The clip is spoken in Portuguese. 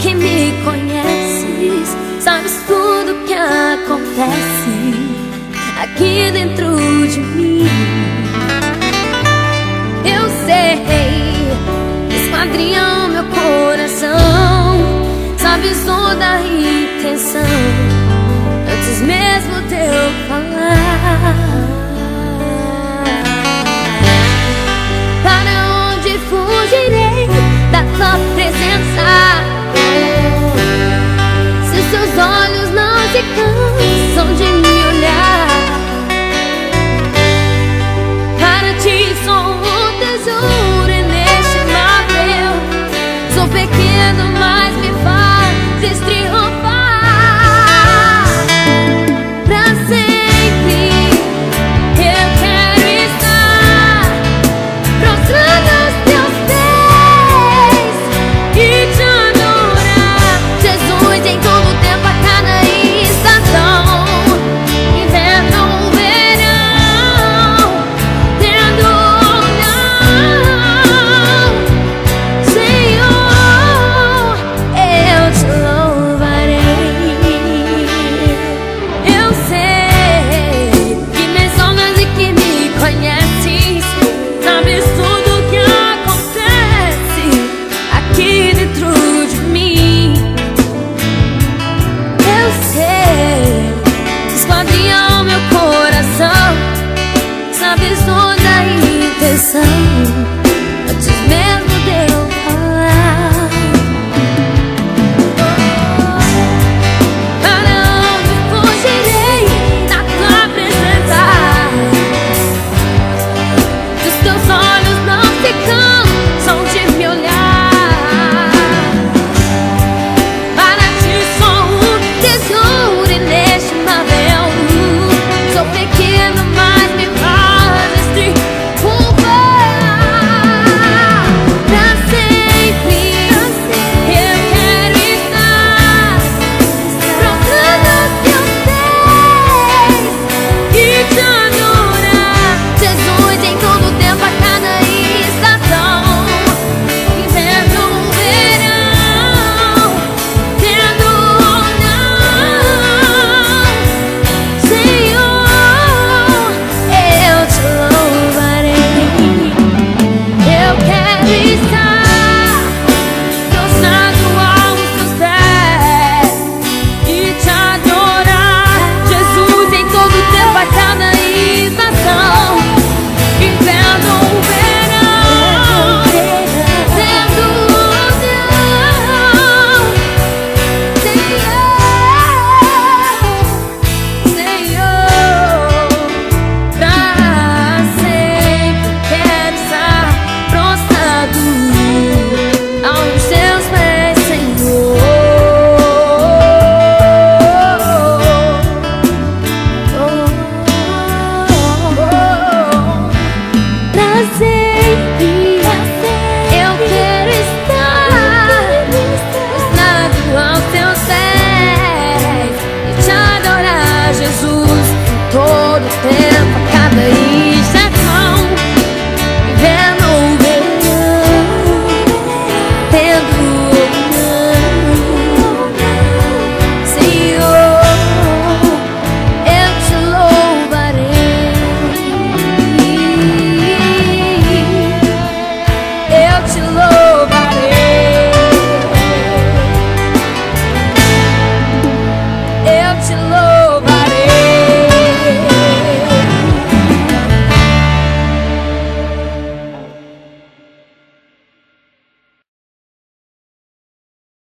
que me conheces, sabes tudo que acontece aqui dentro de mim. Eu sei, esquadrinha meu coração, sabes toda a intenção antes mesmo de eu falar. Para onde fugirei da tua presença, se seus olhos não se cansam de me olhar? Para ti sou um tesouro inestimável, sou pequeno, mas me faz